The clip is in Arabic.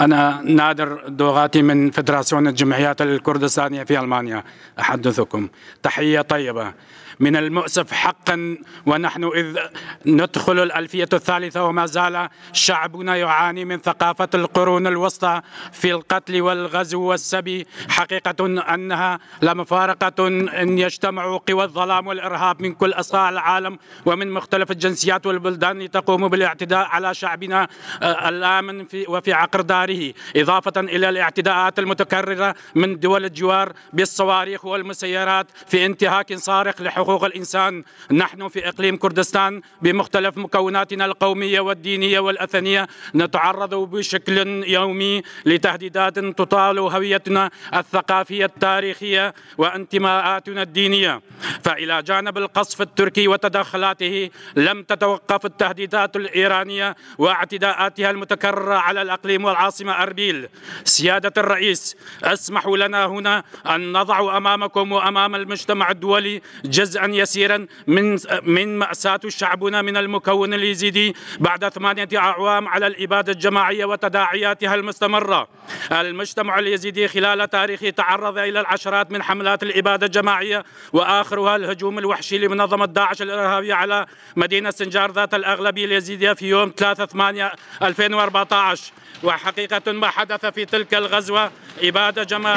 أنا نادر دوغاتي من فدراسيون الجمعيات الكردستانية في ألمانيا أحدثكم تحية طيبة. من المؤسف حقا ونحن إذ ندخل الألفية الثالثة وما زال شعبنا يعاني من ثقافة القرون الوسطى في القتل والغزو والسبي. حقيقة أنها لمفارقة أن يجتمع قوى الظلام والإرهاب من كل أصقاع العالم ومن مختلف الجنسيات والبلدان لتقوم بالاعتداء على شعبنا الآمن وفي عقر داره، إضافة إلى الاعتداءات المتكررة من دول الجوار بالصواريخ والمسيرات في انتهاك صارخ لحقوق الإنسان. نحن في إقليم كردستان بمختلف مكوناتنا القومية والدينية والأثنية نتعرض بشكل يومي لتهديدات تطال هويتنا الثقافية التاريخية وانتماءاتنا الدينية. فإلى جانب القصف التركي وتدخلاته لم تتوقف التهديدات الإيرانية واعتداءاتها المتكررة على الأقليم والعاصمة أربيل. سيادة الرئيس، اسمحوا لنا هنا أن نضع أمامكم وأمام المجتمع الدولي جزءا يسيرا من مأساة شعبنا من المكون اليزيدي بعد 8 أعوام على الإبادة الجماعية وتداعياتها المستمرة. المجتمع اليزيدي خلال تاريخه تعرض إلى العشرات من حملات الإبادة الجماعية، وآخرها الهجوم الوحشي لمنظمة داعش الإرهابية على مدينة سنجار ذات الأغلبية اليزيدية في يوم 3/8/2014. وحقيقة ما حدث في تلك الغزوة إبادة جماعية